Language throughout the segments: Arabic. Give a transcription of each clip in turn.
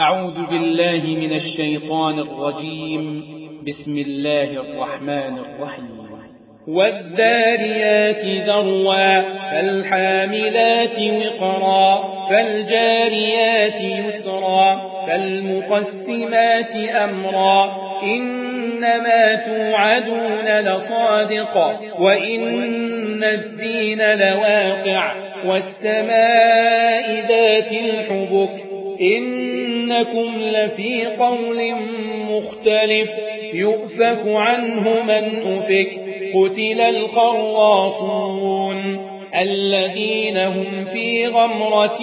أعوذ بالله من الشيطان الرجيم. بسم الله الرحمن الرحيم. والذاريات ذروا فالحاملات وقرا فالجاريات يسرا فالمقسمات أمرا إنما توعدون لصادق وإن الدين لواقع والسماء ذات الحبك إنكم لفي قول مختلف يؤفك عنه من أفك قتل الخراصون الذين هم في غمرة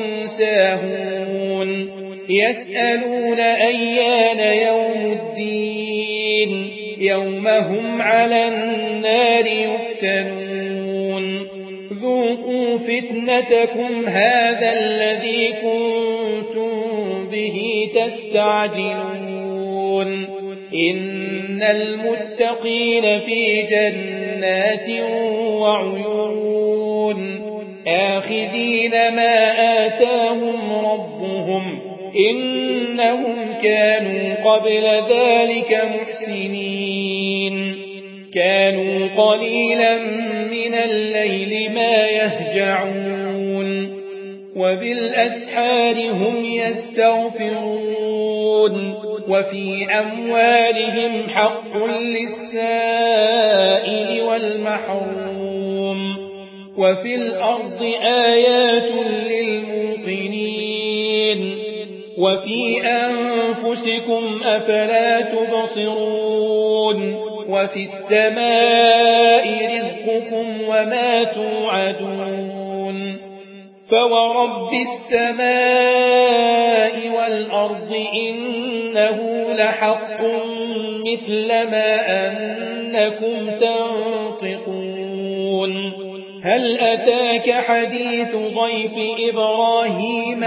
ساهون يسألون أيان يوم الدين يوم هم على النار يفتنون ذوقوا فتنتكم هذا الذي كنتم به تستعجلون إن المتقين في جنات وعيون آخذين ما آتاهم ربهم إنهم كانوا قبل ذلك محسنين كانوا قليلا من الليل ما يهجعون وبالأسحار هم يستغفرون وفي أموالهم حق للسائل والمحروم وفي الأرض آيات للموقنين وفي أنفسكم أفلا تبصرون وفي السماء رزقكم وما توعدون فورب السماء والأرض إنه لحق مثل ما أنكم تنطقون هل أتاك حديث ضيف إبراهيم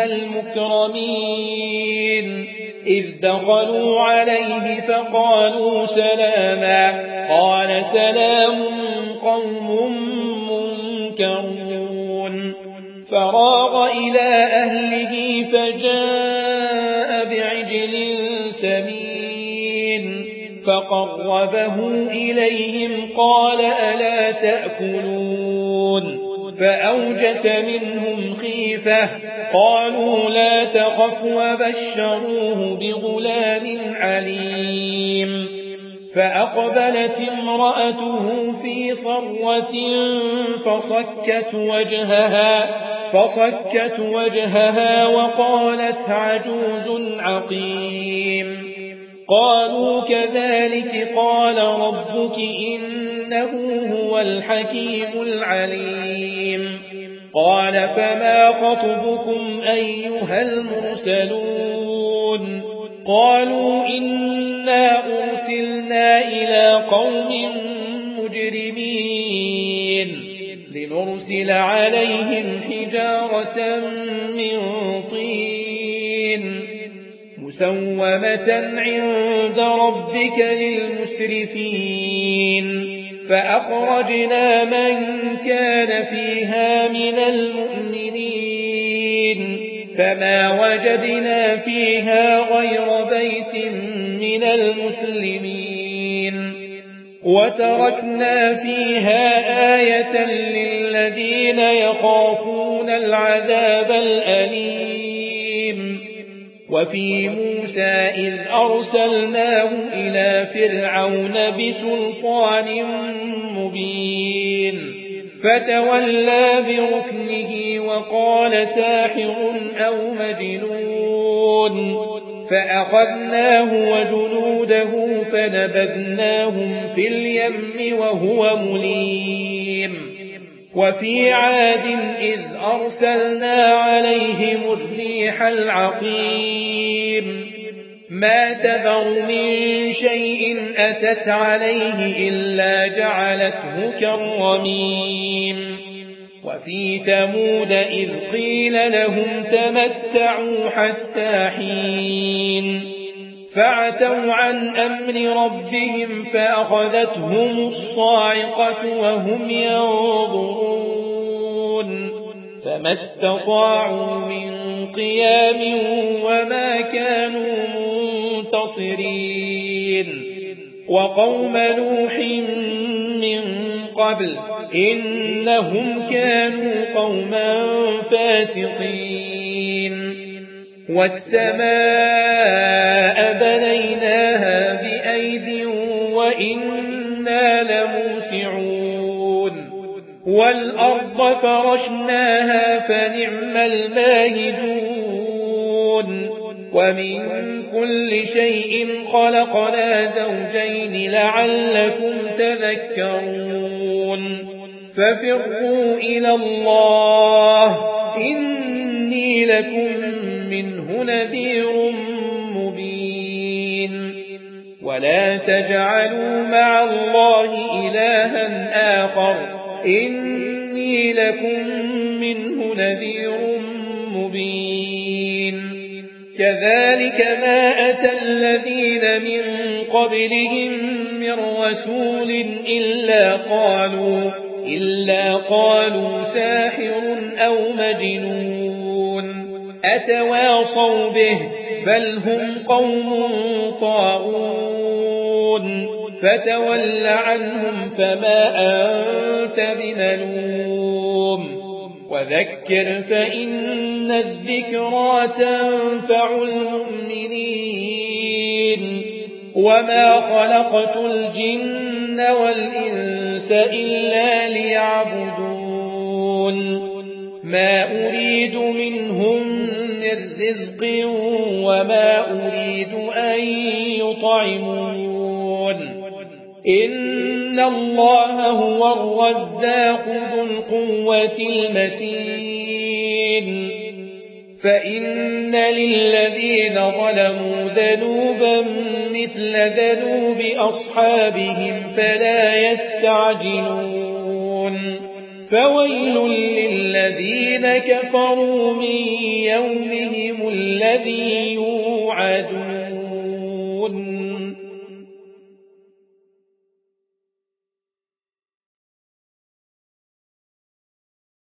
المكرمين إذ دخلوا عليه فقالوا سلاما قال سلام قوم منكرون فراغ إلى أهله فجاء بعجل سمين فقربه إليهم قال ألا تأكلون فأوجس منهم خيفة قالوا لا تخف وبشروه بغلام عليم فأقبلت امرأته في صرة فصكت وجهها وقالت عجوز عقيم قالوا كذلك قال ربك إنه هو الحكيم العليم قال فما خطبكم أيها المرسلون قالوا إنا أرسلنا إلى قوم مجرمين لنرسل عليهم حجارة من طين مسومة عند ربك للمسرفين فأخرجنا من كان فيها من المؤمنين فما وجدنا فيها غير بيت من المسلمين وتركنا فيها آية للذين يخافون العذاب الأليم وفي موسى إذ أرسلناه إلى فرعون بسلطان مبين فتولى بركنه وقال ساحر أو مجنون فأخذناه وجنوده فنبذناهم في اليم وهو مليم وفي عاد إذ أرسلنا عليهم الريح العقيم ما تذر من شيء أتت عليه إلا جعلته كالرميم وفي ثمود إذ قيل لهم تمتعوا حتى حين فعتوا عن أمر ربهم فأخذتهم الصاعقة وهم ينظرون فما استطاعوا من قيام وما كانوا منتصرين وقوم نوح من قبل إنهم كانوا قوما فاسقين والسماء بنيناها بأيد وإنا لموسعون والأرض فرشناها فنعم الماهدون ومن كل شيء خلقنا زوجين لعلكم تذكرون ففروا إلى الله إني لكم منه نذير مبين ولا تجعلوا مع الله إلها آخر إني لكم منه نذير مبين كذلك ما أتى الذين من قبلهم من رسول إلا قالوا ساحر أو مجنون أتواصوا به بل هم قوم طاغون فتول عنهم فما أنت بملوم وذكر فإن الذكرى تنفع المؤمنين وما خلقت الجن والإنس إلا ليعبدون ما أريد منهم من رزق وما أريد أن يطعمون إن الله هو الرزاق ذو القوة المتين فإن للذين ظلموا ذنوبا مثل ذنوب أصحابهم فلا يستعجلون فويل للذين كفروا من يومهم الذي يوعدون